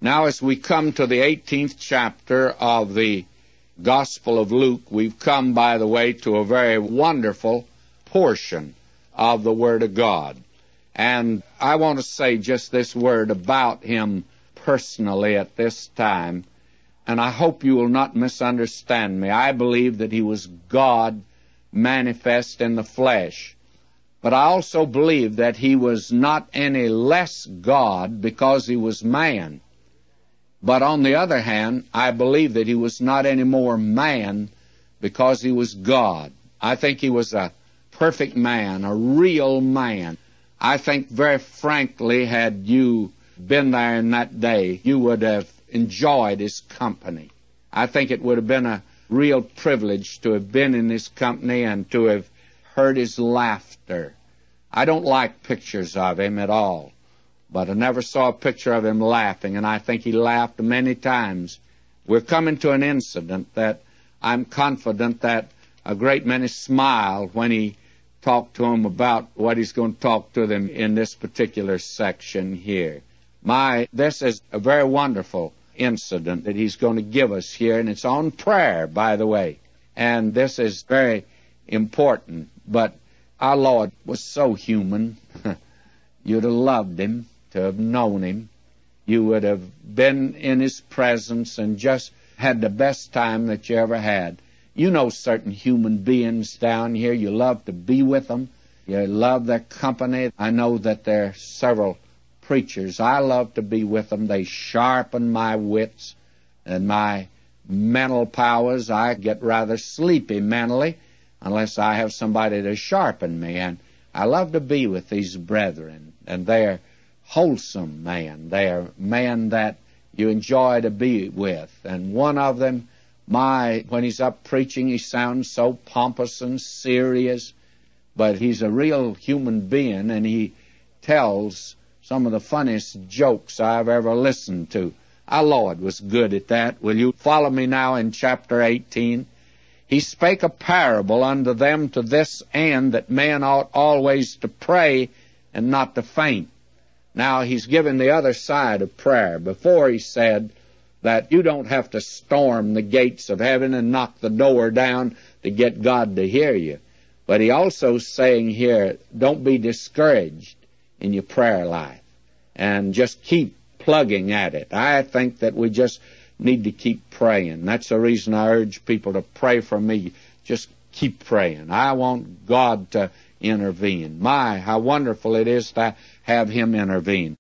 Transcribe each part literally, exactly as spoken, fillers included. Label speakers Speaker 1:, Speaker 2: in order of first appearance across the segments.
Speaker 1: Now, as we come to the eighteenth chapter of the Gospel of Luke, we've come, by the way, to a very wonderful portion of the Word of God. And I want to say just this word about him personally at this time, and I hope you will not misunderstand me. I believe that he was God manifest in the flesh, but I also believe that he was not any less God because he was man. But on the other hand, I believe that he was not any more man because he was God. I think he was a perfect man, a real man. I think, very frankly, had you been there in that day, you would have enjoyed his company. I think it would have been a real privilege to have been in his company and to have heard his laughter. I don't like pictures of him at all, but I never saw a picture of him laughing, and I think he laughed many times. We're coming to an incident that I'm confident that a great many smiled when he talked to them about what he's going to talk to them in this particular section here. My, this is a very wonderful incident that he's going to give us here, and it's on prayer, by the way. And this is very important, but our Lord was so human. You'd have loved him, to have known him. You would have been in his presence and just had the best time that you ever had. You know certain human beings down here. You love to be with them. You love their company. I know that there are several preachers. I love to be with them. They sharpen my wits and my mental powers. I get rather sleepy mentally unless I have somebody to sharpen me. And I love to be with these brethren. And they're wholesome men. They're men that you enjoy to be with. And one of them, my, when he's up preaching, he sounds so pompous and serious, but he's a real human being, and he tells some of the funniest jokes I've ever listened to. Our Lord was good at that. Will you follow me now in chapter eighteen? He spake a parable unto them to this end, that men ought always to pray and not to faint. Now, he's given the other side of prayer. Before he said that you don't have to storm the gates of heaven and knock the door down to get God to hear you. But he also is saying here, don't be discouraged in your prayer life, and just keep plugging at it. I think that we just need to keep praying. That's the reason I urge people to pray for me. Just keep praying. I want God to intervene. My, how wonderful it is to have him intervene.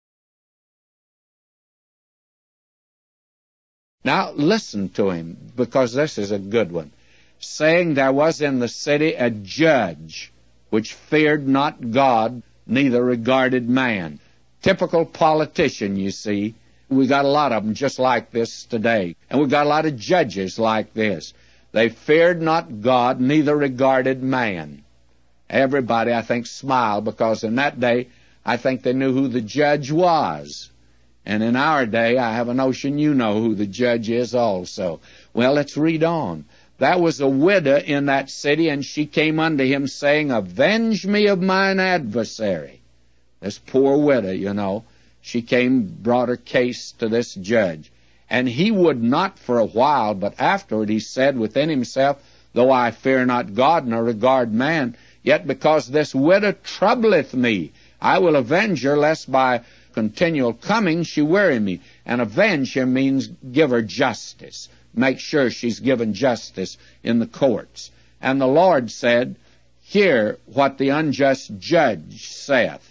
Speaker 1: Now listen to him, because this is a good one. Saying, there was in the city a judge which feared not God, neither regarded man. Typical politician, you see. We got a lot of them just like this today. And we got a lot of judges like this. They feared not God, neither regarded man. Everybody, I think, smiled, because in that day, I think they knew who the judge was. And in our day, I have a notion you know who the judge is also. Well, let's read on. There was a widow in that city, and she came unto him, saying, avenge me of mine adversary. This poor widow, you know, she came, brought her case to this judge. And he would not for a while, but afterward he said within himself, though I fear not God, nor regard man, yet because this widow troubleth me, I will avenge her, lest by continual coming she weary me. And avenge her means give her justice. Make sure she's given justice in the courts. And the Lord said, hear what the unjust judge saith.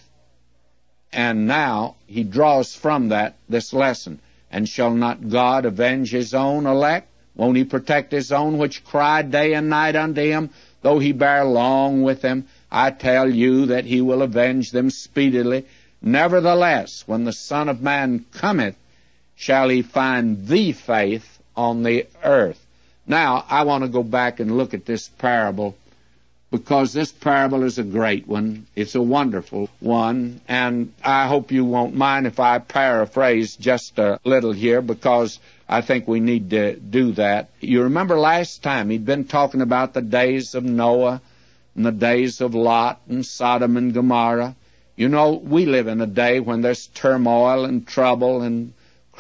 Speaker 1: And now he draws from that this lesson. And shall not God avenge his own elect? Won't he protect his own which cry day and night unto him, though he bear long with them? I tell you that he will avenge them speedily. Nevertheless, when the Son of Man cometh, shall he find the faith on the earth? Now, I want to go back and look at this parable, because this parable is a great one. It's a wonderful one, and I hope you won't mind if I paraphrase just a little here, because I think we need to do that. You remember last time he'd been talking about the days of Noah and the days of Lot and Sodom and Gomorrah. You know, we live in a day when there's turmoil and trouble and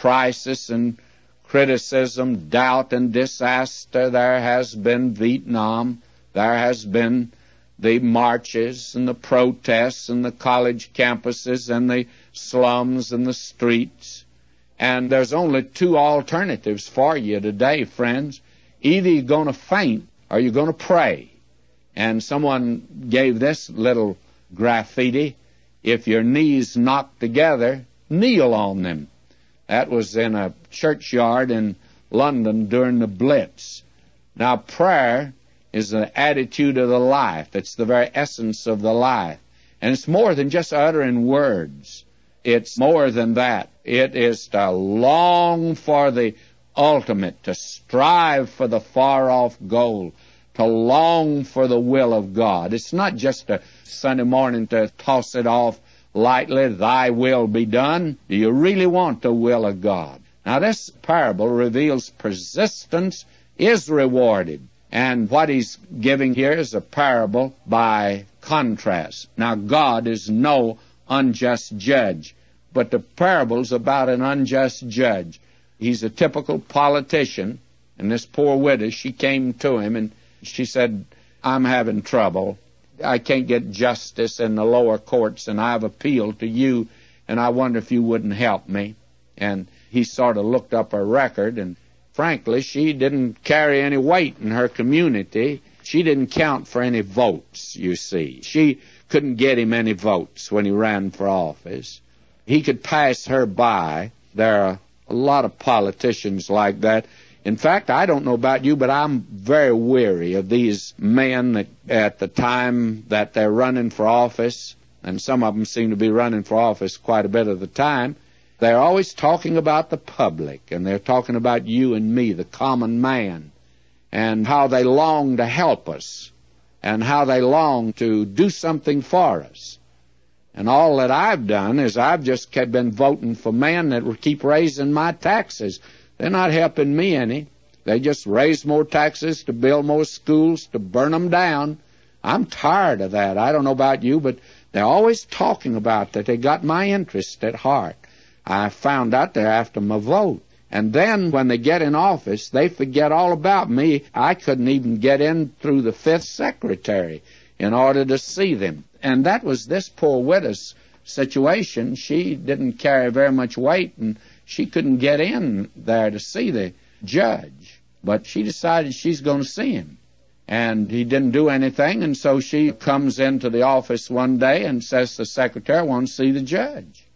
Speaker 1: crisis and criticism, doubt and disaster. There has been Vietnam. There has been the marches and the protests and the college campuses and the slums and the streets. And there's only two alternatives for you today, friends. Either you're going to faint or you're going to pray. And someone gave this little graffiti: if your knees knock together, kneel on them. That was in a churchyard in London during the Blitz. Now, prayer is the attitude of the life. It's the very essence of the life. And it's more than just uttering words. It's more than that. It is to long for the ultimate, to strive for the far-off goal, to long for the will of God. It's not just a Sunday morning to toss it off lightly, thy will be done. Do you really want the will of God? Now, this parable reveals persistence is rewarded. And what he's giving here is a parable by contrast. Now, God is no unjust judge, but the parable's about an unjust judge. He's a typical politician, and this poor widow, she came to him and she said, I'm having trouble. I can't get justice in the lower courts, and I've appealed to you, and I wonder if you wouldn't help me. And he sort of looked up her record, and frankly, she didn't carry any weight in her community. She didn't count for any votes, you see. She couldn't get him any votes when he ran for office. He could pass her by. There are a lot of politicians like that. In fact, I don't know about you, but I'm very weary of these men that at the time that they're running for office, and some of them seem to be running for office quite a bit of the time, they're always talking about the public, and they're talking about you and me, the common man, and how they long to help us, and how they long to do something for us. And all that I've done is I've just kept been voting for men that will keep raising my taxes. They're not helping me any. They just raise more taxes to build more schools, to burn them down. I'm tired of that. I don't know about you, but they're always talking about that. They got my interest at heart. I found out they're after my vote. And then when they get in office, they forget all about me. I couldn't even get in through the fifth secretary in order to see them. And that was this poor widow's situation. She didn't carry very much weight, and she couldn't get in there to see the judge. But she decided she's going to see him. And he didn't do anything, and so she comes into the office one day and says to the secretary, I want to see the judge.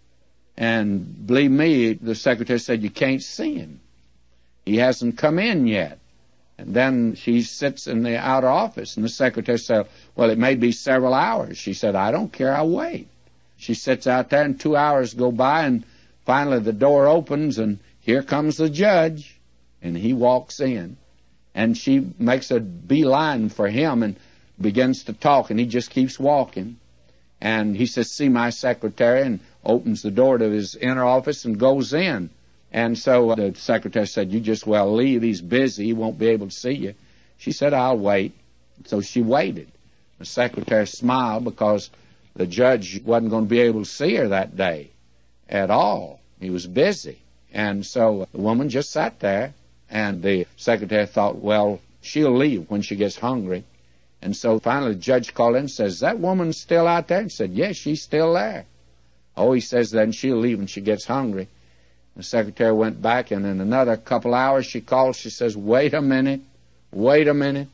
Speaker 1: And believe me, the secretary said, you can't see him. He hasn't come in yet. And then she sits in the outer office, and the secretary said, well, it may be several hours. She said, I don't care, I'll wait. She sits out there, and two hours go by, and finally the door opens, and here comes the judge, and he walks in. And she makes a beeline for him and begins to talk, and he just keeps walking. And he says, see my secretary, and opens the door to his inner office and goes in. And so the secretary said, you just well leave. He's busy. He won't be able to see you. She said, I'll wait. So she waited. The secretary smiled because the judge wasn't going to be able to see her that day at all. He was busy. And so the woman just sat there, and the secretary thought, well, she'll leave when she gets hungry. And so finally the judge called in and says, is that woman still out there? And said, yes, she's still there. Oh, he says, then she'll leave when she gets hungry. The secretary went back, and in another couple hours she called. She says, wait a minute, wait a minute.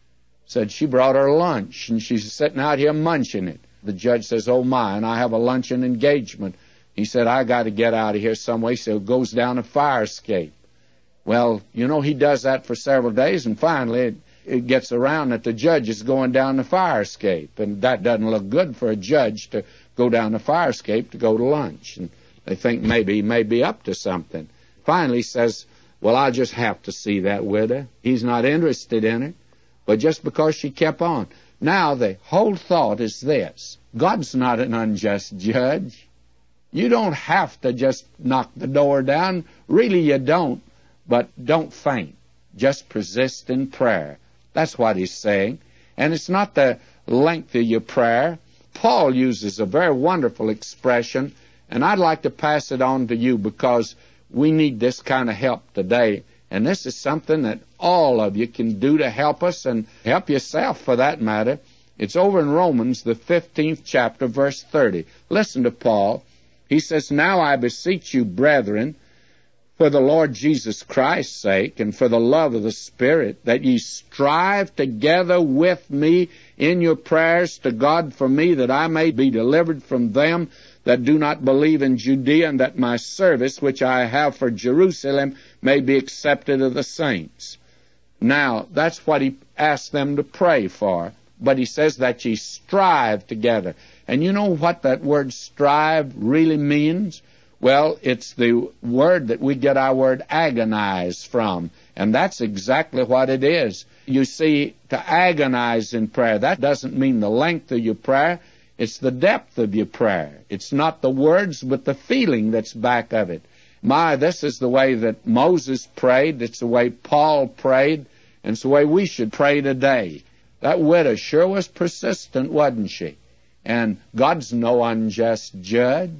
Speaker 1: Said she brought her lunch, and she's sitting out here munching it. The judge says, oh, my, and I have a luncheon engagement. He said, I got to get out of here some way, so it goes down a fire escape. Well, you know, he does that for several days, and finally it, it gets around that the judge is going down the fire escape, and that doesn't look good for a judge to go down the fire escape to go to lunch. And they think maybe he may be up to something. Finally he says, well, I'll just have to see that widow. He's not interested in her, but just because she kept on. Now the whole thought is this. God's not an unjust judge. You don't have to just knock the door down. Really, you don't. But don't faint. Just persist in prayer. That's what he's saying. And it's not the length of your prayer. Paul uses a very wonderful expression, and I'd like to pass it on to you because We need this kind of help today. And this is something that all of you can do to help us and help yourself for that matter. It's over in Romans, the fifteenth chapter, verse thirty. Listen to Paul. He says, "Now I beseech you, brethren, for the Lord Jesus Christ's sake and for the love of the Spirit, that ye strive together with me in your prayers to God for me, that I may be delivered from them that do not believe in Judea, and that my service, which I have for Jerusalem, may be accepted of the saints." Now, that's what he asked them to pray for. But he says that ye strive together. And you know what that word strive really means? Well, it's the word that we get our word agonize from. And that's exactly what it is. You see, to agonize in prayer, that doesn't mean the length of your prayer. It's the depth of your prayer. It's not the words, but the feeling that's back of it. My, this is the way that Moses prayed. It's the way Paul prayed. And it's the way we should pray today. That widow sure was persistent, wasn't she? And God's no unjust judge.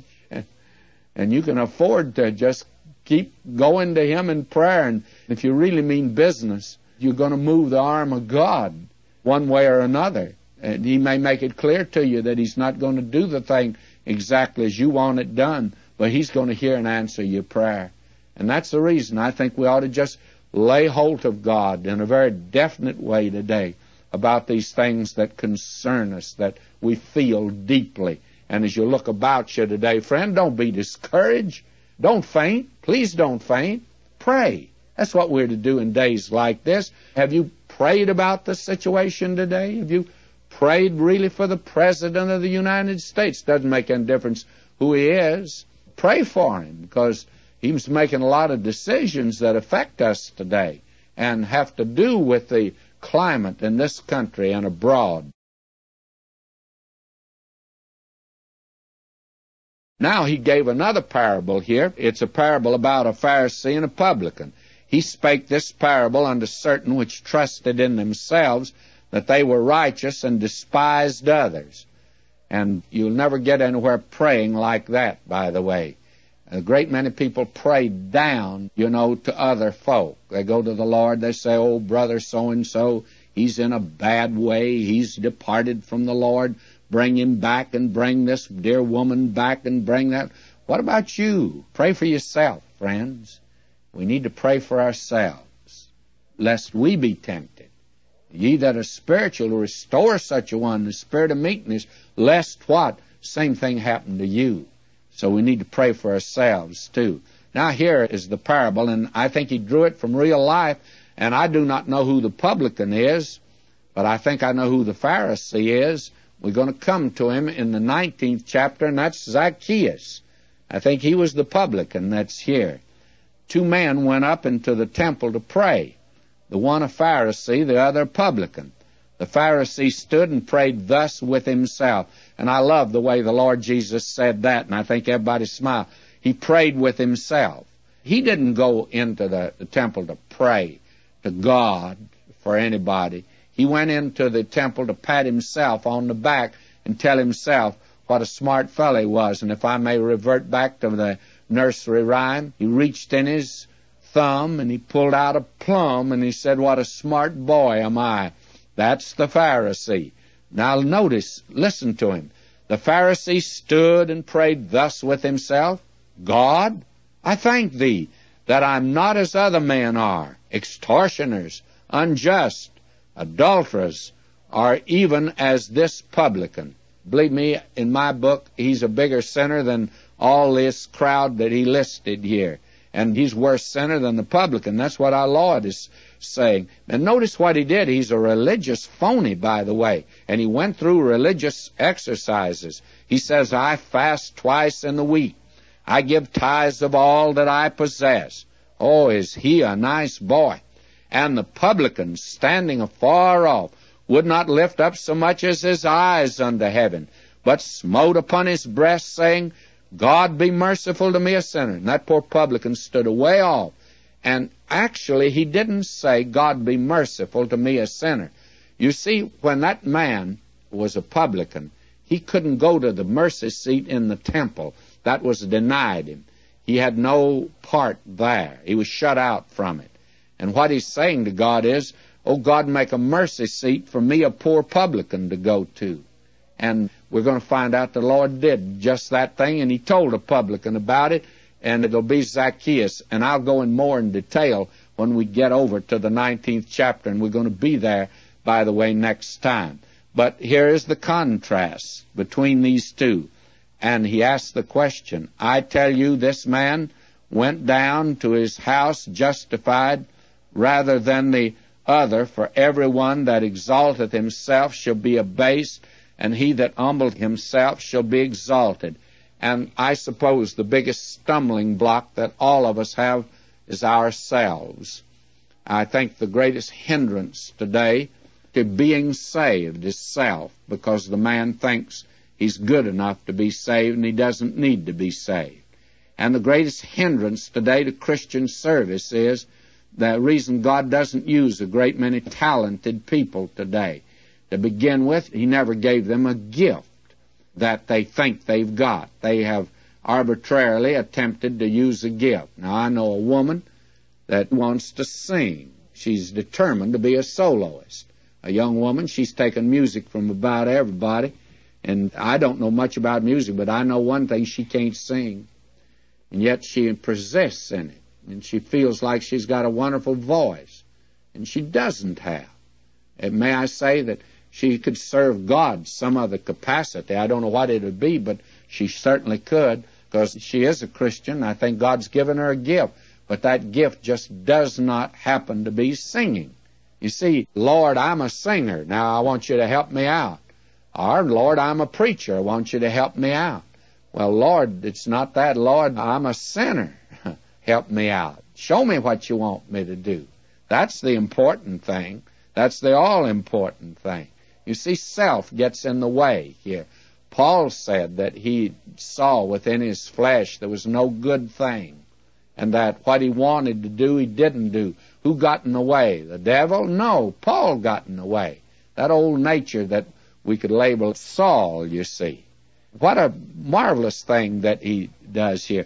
Speaker 1: And you can afford to just keep going to Him in prayer. And if you really mean business, you're going to move the arm of God one way or another. And He may make it clear to you that He's not going to do the thing exactly as you want it done, but He's going to hear and answer your prayer. And that's the reason I think we ought to just lay hold of God in a very definite way today about these things that concern us, that we feel deeply. And as you look about you today, friend, don't be discouraged. Don't faint. Please don't faint. Pray. That's what we're to do in days like this. Have you prayed about the situation today? Have you prayed really for the President of the United States? Doesn't make any difference who he is. Pray for him, because he's making a lot of decisions that affect us today and have to do with the climate in this country and abroad. Now he gave another parable here. It's a parable about a Pharisee and a publican. He spake this parable unto certain which trusted in themselves that they were righteous and despised others. And you'll never get anywhere praying like that, by the way. A great many people pray down, you know, to other folk. They go to the Lord, they say, "Oh, brother so-and-so, he's in a bad way. He's departed from the Lord. Bring him back, and bring this dear woman back, and bring that." What about you? Pray for yourself, friends. We need to pray for ourselves, lest we be tempted. Ye that are spiritual, restore such a one, the spirit of meekness, lest what? Same thing happen to you. So we need to pray for ourselves, too. Now here is the parable, and I think he drew it from real life, and I do not know who the publican is, but I think I know who the Pharisee is. We're going to come to him in the nineteenth chapter, and that's Zacchaeus. I think he was the publican that's here. Two men went up into the temple to pray. The one a Pharisee, the other a publican. The Pharisee stood and prayed thus with himself. And I love the way the Lord Jesus said that, and I think everybody smiled. He prayed with himself. He didn't go into the, the temple to pray to God for anybody. He went into the temple to pat himself on the back and tell himself what a smart fellow he was. And if I may revert back to the nursery rhyme, he reached in his thumb and he pulled out a plum and he said, "What a smart boy am I." That's the Pharisee. Now notice, listen to him. The Pharisee stood and prayed thus with himself, "God, I thank thee that I'm not as other men are, extortioners, unjust, adulterers, or even as this publican." Believe me, in my book, he's a bigger sinner than all this crowd that he listed here. And he's worse sinner than the publican. That's what our Lord is saying. And notice what he did. He's a religious phony, by the way. And he went through religious exercises. He says, "I fast twice in the week. I give tithes of all that I possess." Oh, is he a nice boy? And the publican, standing afar off, would not lift up so much as his eyes unto heaven, but smote upon his breast, saying, "God be merciful to me, a sinner." And that poor publican stood away off. And actually, he didn't say, "God be merciful to me, a sinner." You see, when that man was a publican, he couldn't go to the mercy seat in the temple. That was denied him. He had no part there. He was shut out from it. And what he's saying to God is, oh, God, make a mercy seat for me, a poor publican, to go to. And we're going to find out the Lord did just that thing, and he told a publican about it, and it'll be Zacchaeus. And I'll go in more in detail when we get over to the nineteenth chapter, and we're going to be there, by the way, next time. But here is the contrast between these two. And he asked the question, I tell you, this man went down to his house justified rather than the other, for everyone that exalteth himself shall be abased, and he that humbleth himself shall be exalted. And I suppose the biggest stumbling block that all of us have is ourselves. I think the greatest hindrance today to being saved is self, because the man thinks he's good enough to be saved and he doesn't need to be saved. And the greatest hindrance today to Christian service is the reason God doesn't use a great many talented people today. To begin with, he never gave them a gift that they think they've got. They have arbitrarily attempted to use a gift. Now, I know a woman that wants to sing. She's determined to be a soloist. A young woman, she's taken music from about everybody, and I don't know much about music, but I know one thing, she can't sing. And yet she persists in it, and she feels like she's got a wonderful voice, and she doesn't have. And may I say that she could serve God some other capacity. I don't know what it would be, but she certainly could, because she is a Christian. I think God's given her a gift, but that gift just does not happen to be singing. You see, Lord, I'm a singer. Now I want you to help me out. Or, Lord, I'm a preacher. I want you to help me out. Well, Lord, it's not that. Lord, I'm a sinner. Help me out. Show me what you want me to do. That's the important thing. That's the all-important thing. You see, self gets in the way here. Paul said that he saw within his flesh there was no good thing, and that what he wanted to do, he didn't do. Who got in the way? The devil? No, Paul got in the way. That old nature that we could label Saul, you see. What a marvelous thing that he does here.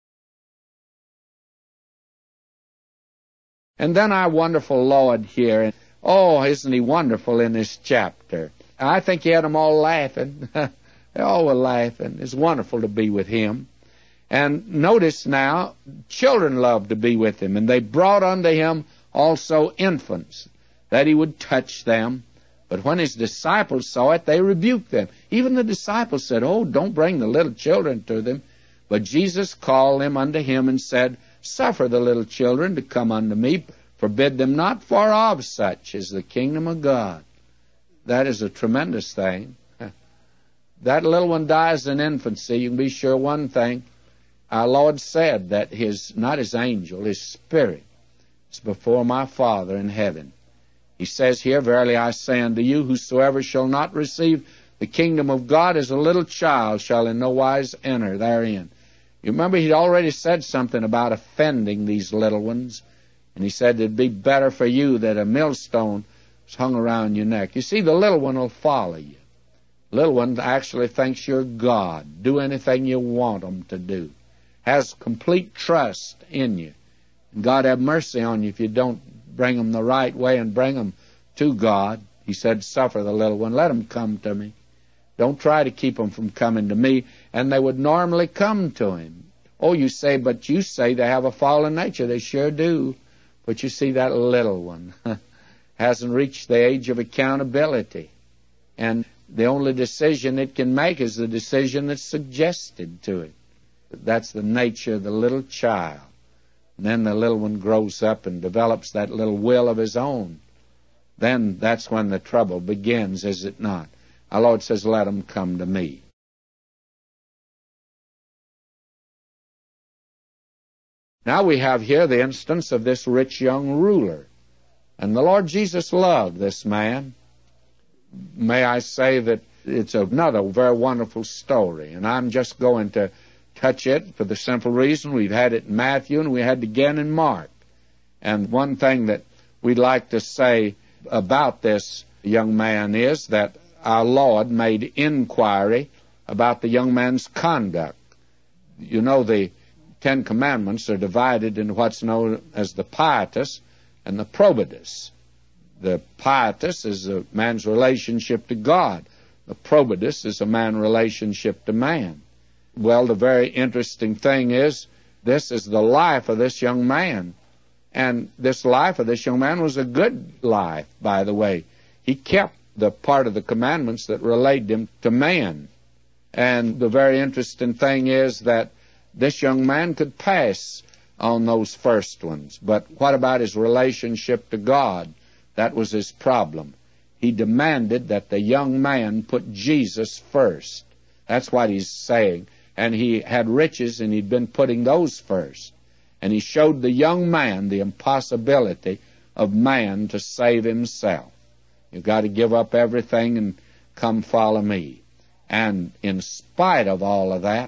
Speaker 1: And then our wonderful Lord here, oh, isn't he wonderful in this chapter? I think he had them all laughing. They all were laughing. It's wonderful to be with him. And notice now, children loved to be with him, and they brought unto him also infants, that he would touch them. But when his disciples saw it, they rebuked them. Even the disciples said, oh, don't bring the little children to them. But Jesus called them unto him and said, suffer the little children to come unto me, forbid them not, for of such is the kingdom of God. That is a tremendous thing. That little one dies in infancy. You can be sure one thing. Our Lord said that his, not his angel, his spirit is before my Father in heaven. He says here, verily I say unto you, whosoever shall not receive the kingdom of God as a little child shall in no wise enter therein. You remember he'd already said something about offending these little ones. And he said it'd be better for you that a millstone was hung around your neck. You see, the little one will follow you. The little one actually thinks you're God. Do anything you want them to do. Has complete trust in you. And God have mercy on you if you don't bring them the right way and bring them to God. He said, suffer the little one. Let them come to me. Don't try to keep them from coming to me. And they would normally come to him. Oh, you say, but you say they have a fallen nature. They sure do. But you see, that little one hasn't reached the age of accountability. And the only decision it can make is the decision that's suggested to it. That's the nature of the little child. And then the little one grows up and develops that little will of his own. Then that's when the trouble begins, is it not? Our Lord says, let them come to me. Now we have here the instance of this rich young ruler. And the Lord Jesus loved this man. May I say that it's another very wonderful story. And I'm just going to touch it for the simple reason we've had it in Matthew and we had it again in Mark. And one thing that we'd like to say about this young man is that our Lord made inquiry about the young man's conduct. You know, the Ten Commandments are divided into what's known as the pietas and the probatus. The pietas is a man's relationship to God. The probatus is a man's relationship to man. Well, the very interesting thing is, this is the life of this young man. And this life of this young man was a good life, by the way. He kept the part of the commandments that related him to man. And the very interesting thing is that this young man could pass on those first ones. But what about his relationship to God? That was his problem. He demanded that the young man put Jesus first. That's what he's saying. And he had riches, and he'd been putting those first. And he showed the young man the impossibility of man to save himself. You've got to give up everything and come follow me. And in spite of all of that,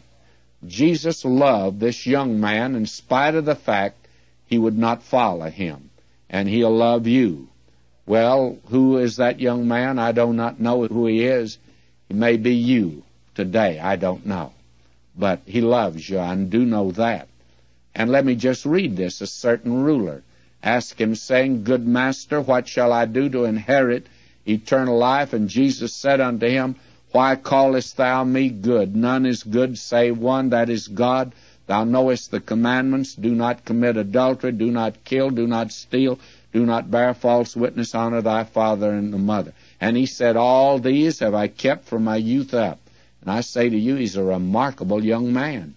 Speaker 1: Jesus loved this young man in spite of the fact he would not follow him. And he'll love you. Well, who is that young man? I do not know who he is. He may be you today. I don't know. But he loves you. I do know that. And let me just read this. A certain ruler asked him, saying, Good master, what shall I do to inherit eternal life? And Jesus said unto him, Why callest thou me good? None is good save one, that is God. Thou knowest the commandments. Do not commit adultery. Do not kill. Do not steal. Do not bear false witness. Honor thy father and the mother. And he said, All these have I kept from my youth up. And I say to you, he's a remarkable young man.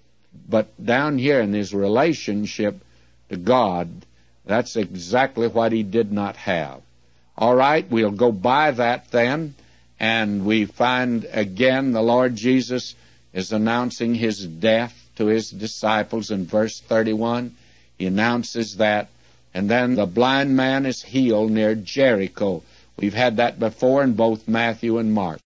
Speaker 1: But down here in his relationship to God, that's exactly what he did not have. All right, we'll go by that then, and we find again the Lord Jesus is announcing his death to his disciples in verse thirty-one. He announces that, and then the blind man is healed near Jericho. We've had that before in both Matthew and Mark.